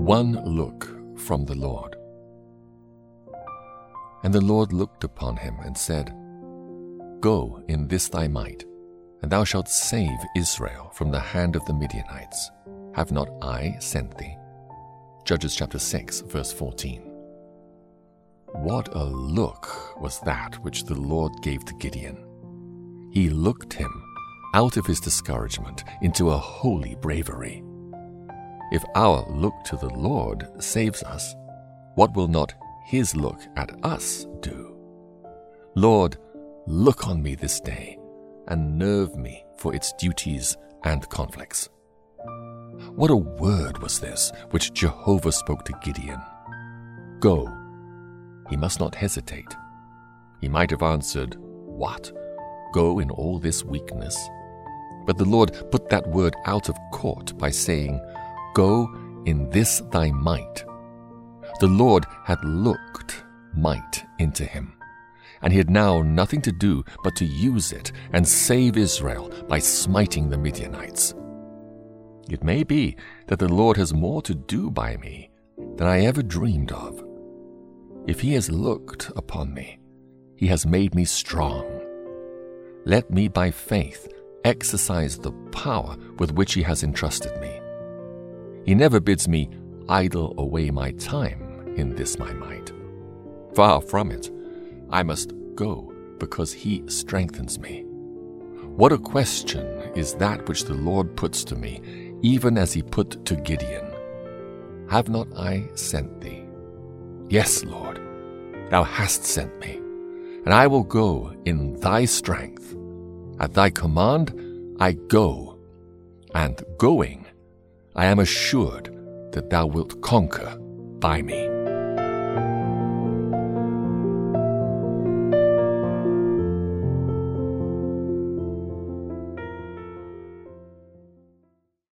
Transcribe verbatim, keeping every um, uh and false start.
One look from the Lord. And the Lord looked upon him and said, Go in this thy might, and thou shalt save Israel from the hand of the Midianites. Have not I sent thee? Judges chapter six, verse fourteen. What a look was that which the Lord gave to Gideon. He looked him out of his discouragement into a holy bravery. If our look to the Lord saves us, what will not his look at us do? Lord, look on me this day, and nerve me for its duties and conflicts. What a word was this which Jehovah spoke to Gideon. Go. He must not hesitate. He might have answered, What? Go in all this weakness? But the Lord put that word out of court by saying, Go in this thy might. The Lord had looked might into him, and he had now nothing to do but to use it and save Israel by smiting the Midianites. It may be that the Lord has more to do by me than I ever dreamed of. If he has looked upon me, he has made me strong. Let me by faith exercise the power with which he has entrusted me. He never bids me idle away my time in this my might. Far from it. I must go because he strengthens me. What a question is that which the Lord puts to me, even as he put to Gideon. Have not I sent thee? Yes, Lord, thou hast sent me, and I will go in thy strength. At thy command I go, and going, I am assured that thou wilt conquer by me.